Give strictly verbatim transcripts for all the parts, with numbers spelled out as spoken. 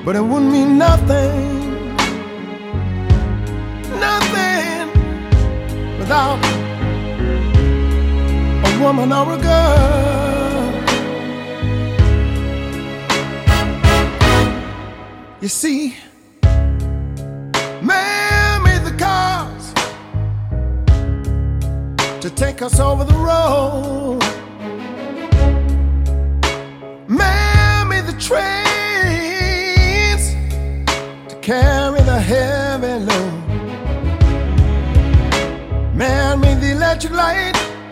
but it wouldn't mean nothing, nothing without a woman or a girl. You see, man made the cars to take us over the road. Man made the trains to carry the heavy load. Man made the electric light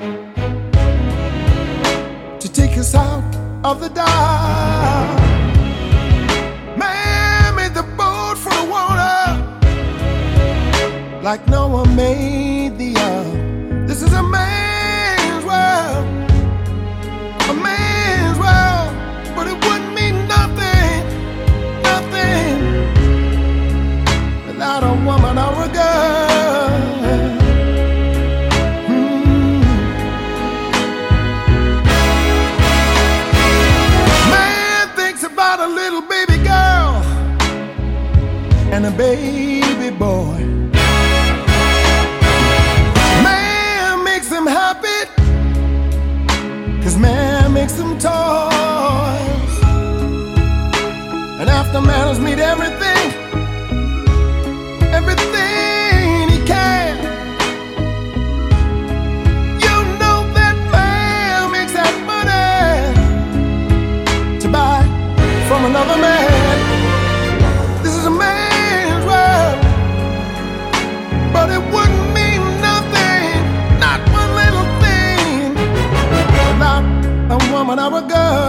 to take us out of the dark. Man made the boat for the water like no one made the earth. This is a man's world, a man's world, but it wouldn't mean nothing, nothing without a woman or a girl. Hmm. Man thinks about a little baby girl and a baby boy. Happy, 'cause man makes them toys, and after man has made everything, everything he can, you know that man makes that money to buy from another man. This is a man's world, but it wouldn't mean nothing, not a woman or a girl.